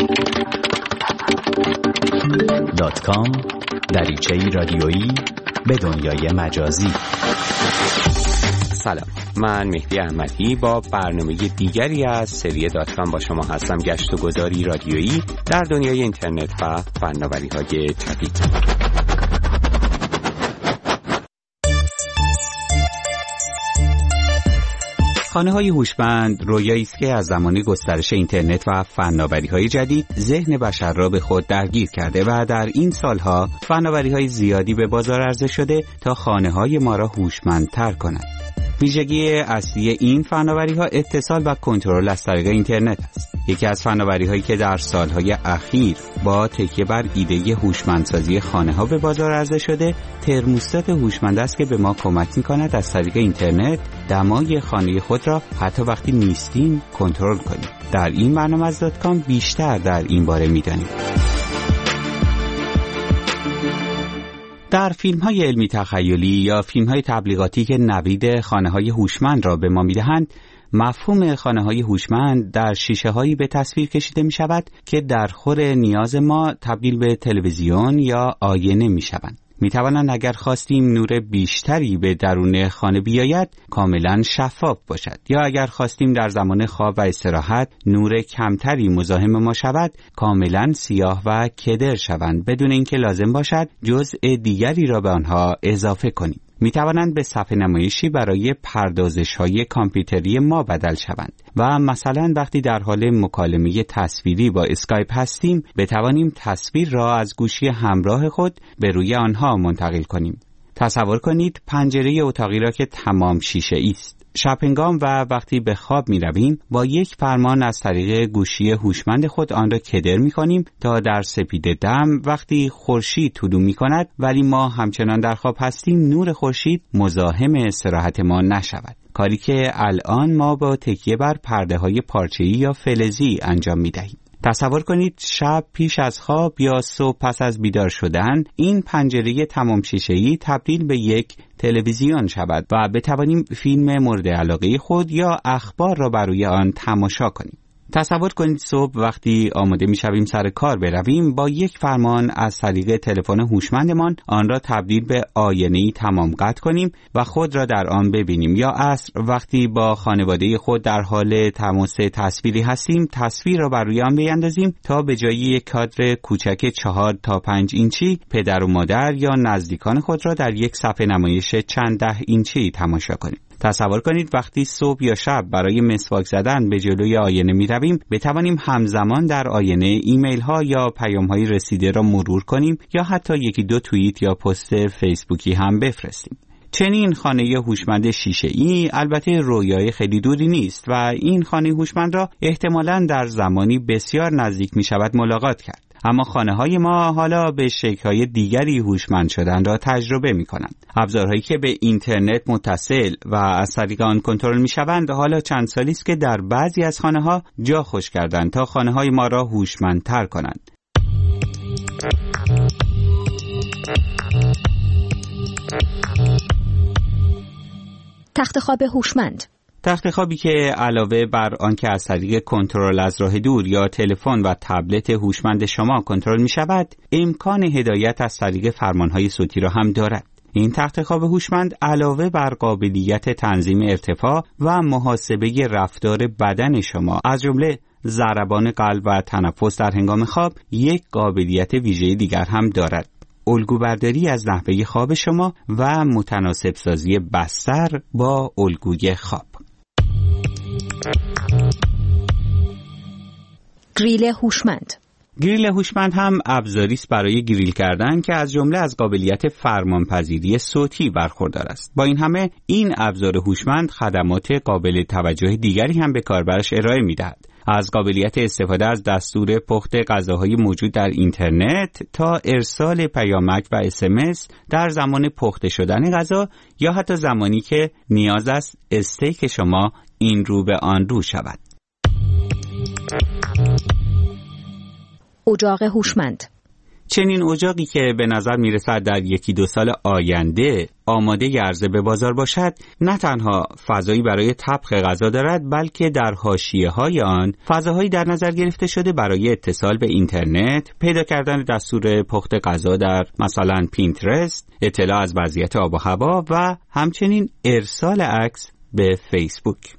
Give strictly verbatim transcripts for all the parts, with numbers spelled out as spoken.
دات کام دریچه‌ای رادیویی به دنیای مجازی. سلام، من مهدی احمدی با برنامه دیگری از سری دات کام با شما هستم. گشت و گذاری رادیویی در دنیای اینترنت و فناوری‌های جدید. خانه‌های هوشمند رویایی است که از زمان گسترش اینترنت و فناوری‌های جدید ذهن بشر را به خود درگیر کرده و در این سالها فناوری‌های زیادی به بازار عرضه شده تا خانه‌های ما را هوشمندتر کنند. ویژگی اصلی این فناوری‌ها اتصال و کنترل از طریق اینترنت است. یکی از فناوری‌هایی که در سالهای اخیر با تکیه بر ایده هوشمندسازی خانه‌ها به بازار عرضه شده، ترموستات هوشمند است که به ما کمک می‌کند از طریق اینترنت دمای خانه خود را حتی وقتی نیستیم کنترل کنیم. در این برنامه از دات کام بیشتر در این باره می‌دانیم. در فیلم‌های علمی تخیلی یا فیلم‌های تبلیغاتی که نوید خانه‌های هوشمند را به ما می‌دهند، مفهوم خانه‌های هوشمند در شیشه‌هایی به تصویر کشیده می‌شود که در خور نیاز ما تبدیل به تلویزیون یا آینه می‌شوند. می‌توانند اگر خواستیم نور بیشتری به درون خانه بیاید کاملاً شفاف باشد، یا اگر خواستیم در زمان خواب و استراحت نور کمتری مزاحم ما شود کاملاً سیاه و کدر شوند بدون اینکه لازم باشد جزء دیگری را به آنها اضافه کنیم. می توانند به صفحه نمایشی برای پردازش‌های کامپیوتری ما بدل شوند و مثلا وقتی در حال مکالمه تصویری با اسکایپ هستیم بتوانیم تصویر را از گوشی همراه خود به روی آنها منتقل کنیم. تصور کنید پنجره اتاقی را که تمام شیشه است. شب هنگام و وقتی به خواب می رویم با یک فرمان از طریق گوشی هوشمند خود آن را کدر می کنیم تا در سپید دم وقتی خورشید طلوع می کند ولی ما همچنان در خواب هستیم نور خورشید مزاحم استراحت ما نشود، کاری که الان ما با تکیه بر پرده های پارچه‌ای یا فلزی انجام می دهیم. تصور کنید شب پیش از خواب یا صبح پس از بیدار شدن این پنجره تمام شیشه‌ای تبدیل به یک تلویزیون شود و بتوانیم فیلم مورد علاقه خود یا اخبار را بر روی آن تماشا کنیم. تصور کنید صبح وقتی آماده می‌شویم سر کار برویم با یک فرمان از طریق تلفن هوشمندمان آن را تبدیل به آینه‌ای تمام قد کنیم و خود را در آن ببینیم، یا عصر وقتی با خانواده خود در حال تماس تصویری هستیم تصویر را بر روی آن بیاندازیم تا به جای یک کادر کوچک چهار تا پنج اینچی پدر و مادر یا نزدیکان خود را در یک صفحه نمایش چند ده اینچی تماشا کنیم. تصور کنید وقتی صبح یا شب برای مسواک زدن به جلوی آینه می رویم بتوانیم همزمان در آینه ایمیل ها یا پیام های رسیده را مرور کنیم یا حتی یکی دو توییت یا پست فیسبوکی هم بفرستیم. چنین خانه هوشمند شیشه‌ای البته رویای خیلی دوری نیست و این خانه هوشمند را احتمالاً در زمانی بسیار نزدیک می شود ملاقات کرد. اما خانه‌های ما حالا به شکل‌های دیگری هوشمند شدن را تجربه می‌کنند. ابزارهایی که به اینترنت متصل و از طریق آن کنترل می‌شوند حالا چند سالی است که در بعضی از خانه‌ها جا خوش کردند تا خانه‌های ما را هوشمندتر کنند. تخت خواب هوشمند. تخت خوابی که علاوه بر آن که از طریق کنترل از راه دور یا تلفن و تبلت هوشمند شما کنترل می شود، امکان هدایت از طریق فرمانهای صوتی را هم دارد. این تخت خواب هوشمند علاوه بر قابلیت تنظیم ارتفاع و محاسبه رفتار بدن شما از جمله ضربان قلب و تنفس در هنگام خواب، یک قابلیت ویژه دیگر هم دارد: الگوبرداری از نحوه خواب شما و متناسب سازی بستر با الگوی خواب. گریل هوشمند. گریل هوشمند هم ابزاری است برای گریل کردن که از جمله از قابلیت فرمانپذیری صوتی برخوردار است. با این همه این ابزار هوشمند خدمات قابل توجه دیگری هم به کاربرش ارائه می‌دهد. از قابلیت استفاده از دستور پخت غذاهای موجود در اینترنت تا ارسال پیامک و اس ام اس در زمان پخته شدن غذا یا حتی زمانی که نیاز است استیک شما این رو به آن رو شود. اجاق هوشمند. چنین اجاقی که به نظر میرسد در یکی دو سال آینده آماده عرضه به بازار باشد، نه تنها فضایی برای طبخ غذا دارد، بلکه در حاشیه‌های آن فضاهایی در نظر گرفته شده برای اتصال به اینترنت، پیدا کردن دستور پخت غذا در مثلا پینترست، اطلاع از وضعیت آب و هوا و همچنین ارسال عکس به فیسبوک.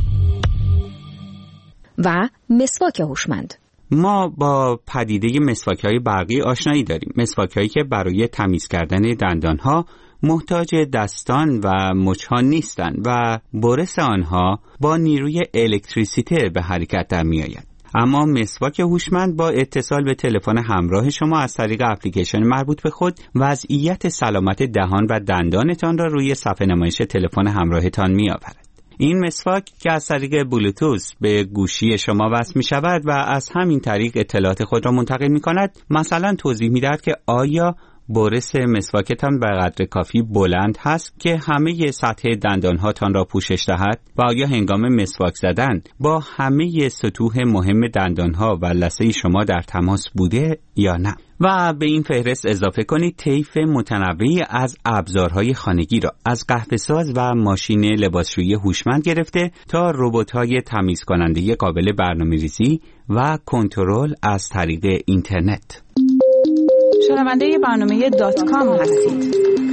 و مسواک هوشمند. ما با پدیده مسواک‌های برقی آشنایی داریم. مسواک‌هایی که برای تمیز کردن دندان‌ها محتاج دستان و مچ‌ها نیستند و برس آنها با نیروی الکتریسیته به حرکت در می‌آید. اما مسواک هوشمند با اتصال به تلفن همراه شما از طریق اپلیکیشن مربوط به خود وضعیت سلامت دهان و دندانتان را روی صفحه نمایش تلفن همراهتان می‌آورد. این مسواک که از طریق بلوتوث به گوشی شما وصل می شود و از همین طریق اطلاعات خود را منتقل می کند، مثلا توضیح می دهد که آیا برس مسواکتان به قدر کافی بلند هست که همه سطح دندانهاتان را پوشش دهد و آیا هنگام مسواک زدن با همه سطوح مهم دندانها و لثه شما در تماس بوده یا نه. و به این فهرست اضافه کنید طیف متنوعی از ابزارهای خانگی را، از قهوه‌ساز و ماشین لباسشویی هوشمند گرفته تا ربات‌های تمیز کننده قابل برنامه‌ریزی و کنترل از طریق اینترنت. شنونده برنامه دات کام هستید.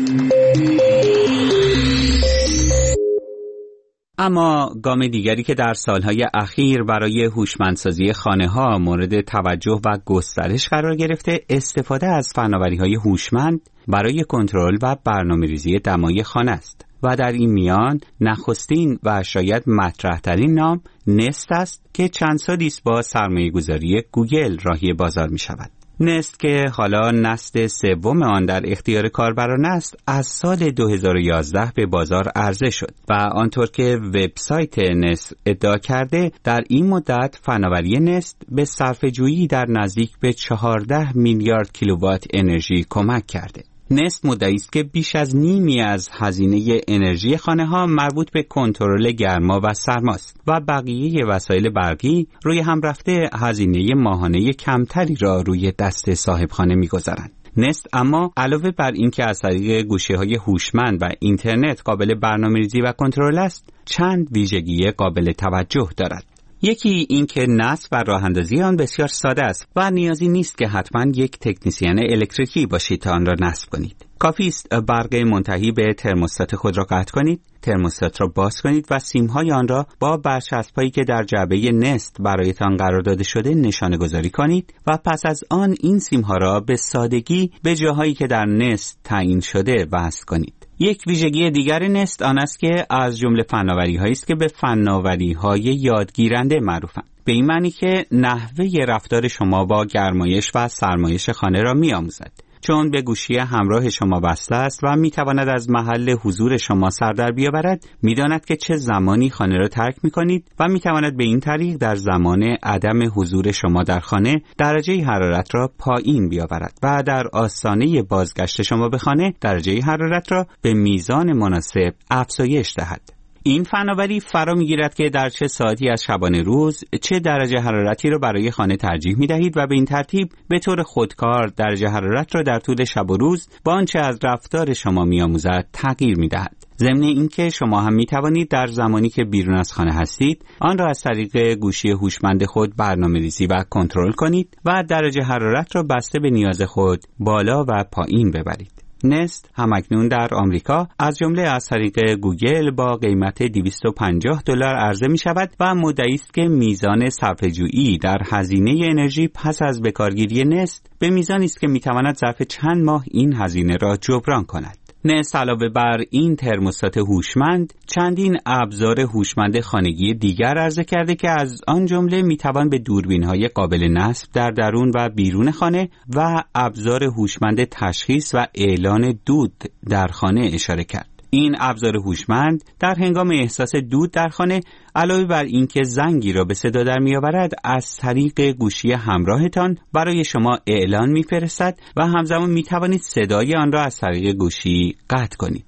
اما گام دیگری که در سالهای اخیر برای هوشمندسازی خانه‌ها مورد توجه و گسترش قرار گرفته، استفاده از فناوری‌های هوشمند برای کنترل و برنامه‌ریزی دمای خانه است. و در این میان نخستین و شاید مطرح‌ترین نام نست است که چند سالی است با سرمایه‌گذاری گوگل راهی بازار می‌شود. نست که حالا نسل سوم آن در اختیار کاربران است، از سال دو هزار و یازده به بازار عرضه شد و آنطور که وبسایت نست ادعا کرده، در این مدت فناوری نست به صرفه‌جویی در نزدیک به چهارده میلیارد کیلووات انرژی کمک کرده. نست مدعی است که بیش از نیمی از هزینه انرژی خانه‌ها مربوط به کنترل گرما و سرماست و بقیه وسایل برقی روی هم رفته هزینه ماهانه کمتری را روی دست صاحب خانه می‌گذارند. نست اما علاوه بر اینکه از طریق گوشی‌های هوشمند و اینترنت قابل برنامه‌ریزی و کنترل است، چند ویژگی قابل توجه دارد. یکی این که نصب و راه اندازی آن بسیار ساده است و نیازی نیست که حتما یک تکنسین الکتریکی باشید تا آن را نصب کنید. کافی است برق منتهی به ترموستات خود را قطع کنید، ترموستات را باز کنید و سیم‌های آن را با برچسب‌هایی که در جعبه نست برایتان قرار داده شده نشانه گذاری کنید و پس از آن این سیم‌ها را به سادگی به جاهایی که در نست تعیین شده وصل کنید. یک ویژگی دیگر نست آن است که از جمله فناوری‌هایی است که به فناوری‌های یادگیرنده معروفند. به این معنی که نحوه رفتار شما با گرمایش و سرمایش خانه را می‌آموزد. چون به گوشی همراه شما وصل است و میتواند از محل حضور شما سر در بیاورد، میداند که چه زمانی خانه را ترک میکنید و میتواند به این طریق در زمان عدم حضور شما در خانه درجه حرارت را پایین بیاورد و در آستانه بازگشت شما به خانه درجه حرارت را به میزان مناسب افزایش دهد. این فناوری فرا میگیرد که در چه ساعتی از شبانه روز چه درجه حرارتی را برای خانه ترجیح میدهید و به این ترتیب به طور خودکار درجه حرارت را در طول شب و روز با آنچه از رفتار شما میآموزد تغییر میدهد. ضمن اینکه شما هم میتوانید در زمانی که بیرون از خانه هستید آن را از طریق گوشی هوشمند خود برنامه‌ریزی و کنترل کنید و درجه حرارت را بسته به نیاز خود بالا و پایین ببرید. نست همکنون در آمریکا از جمله از طریق گوگل با قیمت دویست و پنجاه دلار عرضه می شود و مدعی است که میزان صرفه‌جویی در هزینه انرژی پس از بکارگیری نست به میزانی است که می تواند ظرف چند ماه این هزینه را جبران کند. نست علاوه بر این ترموستات هوشمند چندین ابزار هوشمند خانگی دیگر عرضه کرده که از آن جمله میتوان به دوربین‌های قابل نصب در درون و بیرون خانه و ابزار هوشمند تشخیص و اعلان دود در خانه اشاره کرد. این ابزار هوشمند در هنگام احساس دود در خانه علاوه بر اینکه زنگی را به صدا در میآورد، از طریق گوشی همراهتان برای شما اعلان میفرستد و همزمان میتوانید صدای آن را از طریق گوشی قطع کنید.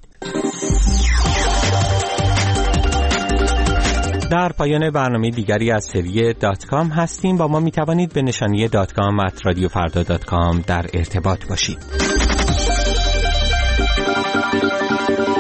در پایان برنامه دیگری از سری دات کام هستیم. با ما میتوانید به نشانی دات کام ات رادیو فردا دات کام در ارتباط باشید. دات کام